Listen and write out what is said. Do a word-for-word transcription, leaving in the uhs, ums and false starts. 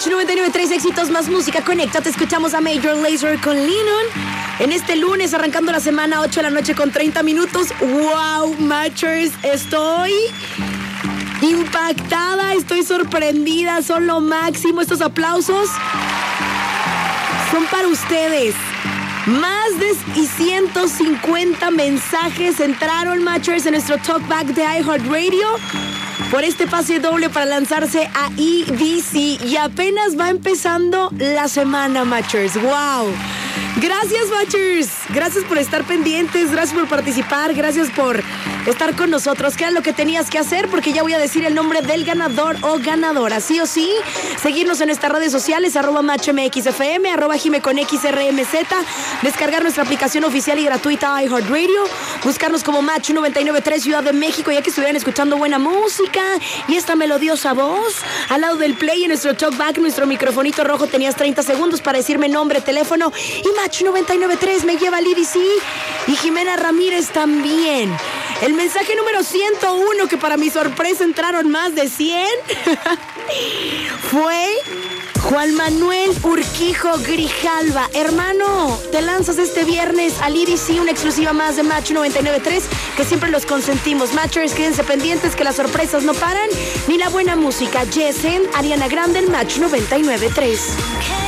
Match noventa y nueve punto tres, éxitos más música. Conéctate, escuchamos a Major Lazer con Lennon. En este lunes, arrancando la semana, ocho de la noche con treinta minutos. ¡Wow, Matchers! Estoy impactada, estoy sorprendida. Son lo máximo. Estos aplausos son para ustedes. Más de ciento cincuenta mensajes entraron, Matchers, en nuestro Talkback de iHeartRadio por este pase doble para lanzarse a E D C. Y apenas va empezando la semana, Matchers. ¡Wow! Gracias, Matchers. Gracias por estar pendientes, gracias por participar, gracias por estar con nosotros. ¿Qué era lo que tenías que hacer? Porque ya voy a decir el nombre del ganador o ganadora. Sí o sí, seguirnos en nuestras redes sociales, arroba MatchMXFM, arroba Jime con X R M Z, descargar nuestra aplicación oficial y gratuita iHeartRadio, buscarnos como Match noventa y nueve punto tres Ciudad de México, ya que estuvieran escuchando buena música y esta melodiosa voz. Al lado del play en nuestro talkback, nuestro microfonito rojo, tenías treinta segundos para decirme nombre, teléfono, y Match noventa y nueve punto tres me lleva al E D C y Jimena Ramírez también. El mensaje número ciento uno, que para mi sorpresa entraron más de cien, fue Juan Manuel Urquijo Grijalva. Hermano, te lanzas este viernes al E D C, una exclusiva más de Match noventa y nueve punto tres, que siempre los consentimos. Matchers, quédense pendientes que las sorpresas no paran, ni la buena música. Jessen, Ariana Grande, en Match noventa y nueve punto tres.